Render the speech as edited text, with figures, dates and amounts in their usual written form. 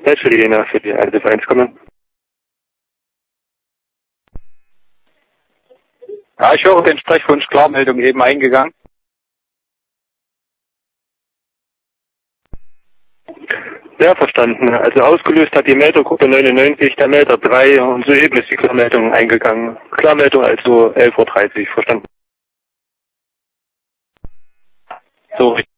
Welche Linie für die 1 kommen? Ja, ich höre den Sprechwunsch Klarmeldung eben eingegangen. Ja, verstanden. Also ausgelöst hat die Meldergruppe 99, der Melder 3 und soeben ist die Klarmeldung eingegangen. Klarmeldung also 11:30 Uhr, verstanden. So